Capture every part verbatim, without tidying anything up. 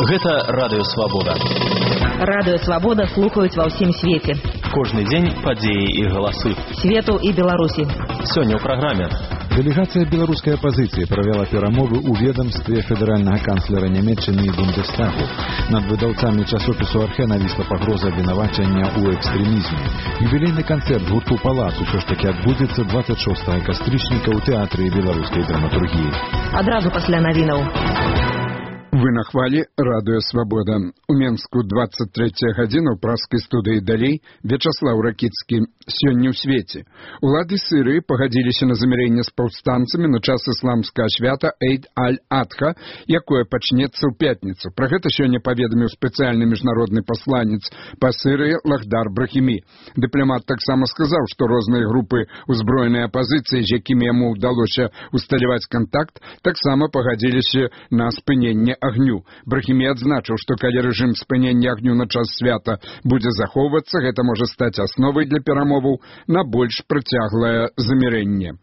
Гэта Радыё Свабода. Радыё Свабода слухаюць ва ўсім свеце. Кожны дзень падзеі і галасы. Свету і Беларусі. Сёння ў праграме. Дэлегацыя беларускай апазіцыі правяла перамовы ў ведамстве федэральнага канцлера Нямецчыны і Бундестагу. Над выдаўцамі часопісу «Архе» навісла пагроза абвінавачання ў экстрэмізме. Юбілейны канцэрт гурту «Палац» усё ж такі адбудзецца дваццаць шостага кастрычніка ў тэатры беларускай драматургіі. Адразу пасля навінаў. Вы на хвалі Радыё Свабода. У Менску двадцать третья гадзіна ў праскай студыі далей Вячаслаў Ракіцкі. Сёння ў свеце. Улады Сырыі пагадзіліся на замірэнне з паўстанцамі на час ісламскага свята Эйд аль-Адха, якое пачнецца ў пятніцу. Пра гэта сёння паведаміў спецыяльны міжнародны пасланец па Сырыі Лахдар Брахімі. Дыпламат таксама сказаў, што розныя групы узброенай апазіцыі, з якімі яму ўдалося усталяваць кантакт, таксама пагадзіліся на спыненне агню. Брахімі адзначыў, што калі рэжым спынення агню на час свята будзе захоўвацца, гэта можа стаць асновай для перамоваў на больш працяглае замірэнне.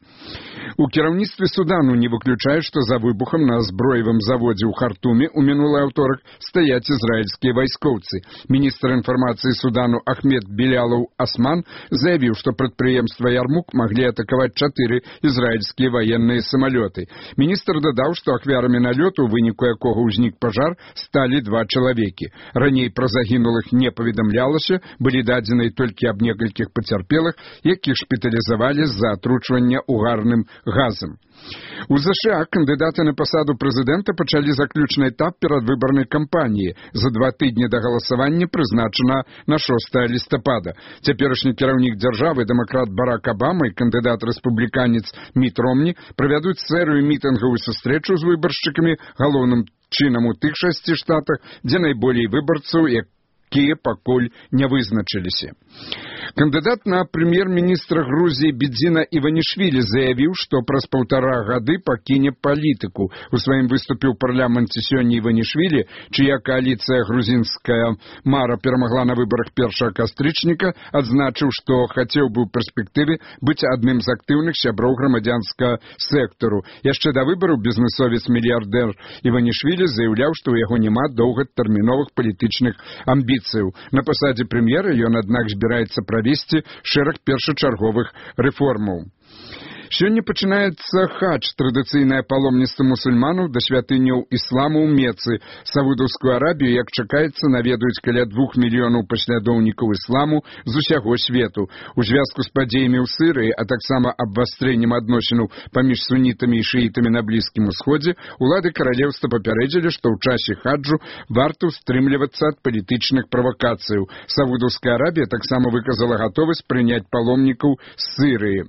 У кіраўніцтве Судану не выключаюць, што за выбухам на зброевым заводзе ў Хартуме ў мінулы аўторак стаяць ізраільскія вайскоўцы. Міністр інфармацыі Судану Ахмед Белялаў Асман заявіў, што прадпрыемства Ярмук маглі атакаваць чатыры ізраільскія ваенныя самалёты. Міністр дадаў, што ахвярамі налёту, у выніку якога ўзнік пажар, сталі два чалавекі. Раней пра загінулых не паведамлялася, былі дадзеныя толькі аб некалькіх пацярпелых, якіх шпіталізавалі з-за атручвання угарным газам. У ЗША кандыдаты на пасаду прэзідэнта пачалі заключны этап перадвыбарнай кампаніі. За два тыдні да галасавання прызначана на шостае лістапада. Цяперашні кіраўнік дзяржавы, дэмакрат Барак Абама і кандыдат-рэспубліканец Міт Ромні правядуць серыю мітынгаў і сустрэчаў з выбаршчыкамі, галоўным чынам у тых шасці штатах, дзе найболей выбарцаў, якія пакуль не вызначыліся. Кандыдат на прэм'ер-міністра Грузіі Бедзіна Іванішвілі заявіў, што праз паўтара гады пакіне палітыку. У сваім выступе ў парламенце сёння Іванішвілі, чыя кааліцыя грузінская мара перамагла на выбарах першага кастрычніка, адзначыў, што хацеў бы ў перспектыве быць адным з актыўных сяброў грамадзянскага сектару. Яшчэ да выбараў бізнэсовец-мільярдэр Іванішвілі заяўляў, што ў яго няма доўгатэрміновых палітычных амбіцыяў. На пасадзе прэм'ера ён, аднак, збіраецца правесці шэраг першачарговых рэформаў. Сёння пачынаецца хадж, традыцыйнае паломніцтва мусульманаў да святыняў ісламу ў Мецы. Саудаўскую Арабію, як чакаецца, наведаюць каля двух мільёнаў паслядоўнікаў ісламу з усяго свету. У звязку з падзеямі ў Сырыі, а таксама абвастрэннем адносінаў паміж сунітамі і шыітамі на Блізкім Усходзе, улады каралеўства папярэдзілі, што ў часе хаджу варта ўстрымлівацца ад палітычных правакацыяў. Саудаўская Арабія таксама выказала гатовасць прыняць паломнікаў з Сырыі.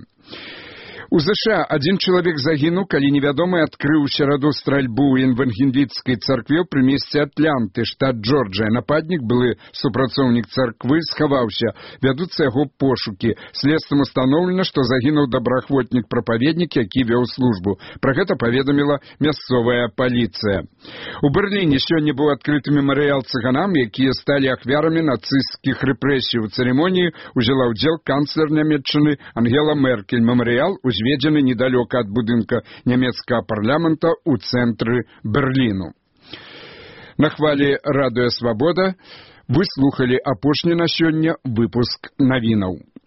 У ЗША адзін чалавек загінуў, калі невядомы адкрыў у сераду стральбу ў евангелійскай царкве пры месцы Атланты, штат Джорджыя. Нападнік, былы супрацоўнік царквы, схаваўся. Вядуцца яго пошукі. Следствам устаноўлена, што загінуў добраахвотнік-прапаведнік, які вёў службу. Пра гэта паведаміла мясцовая паліцыя. У Берліне сёння быў адкрыты мемарыял цыганам, якія сталі ахвярамі нацысцкіх рэпрэсій. У цырымоніі узяла ўдзел канцлер Нямецчыны Ангела Меркель. Мемарыял узведзены недалёка ад будынка нямецкага парламента ў цэнтры Берліну. На хвалі Радыё Свабода вы слухалі апошні на сёння выпуск навінаў.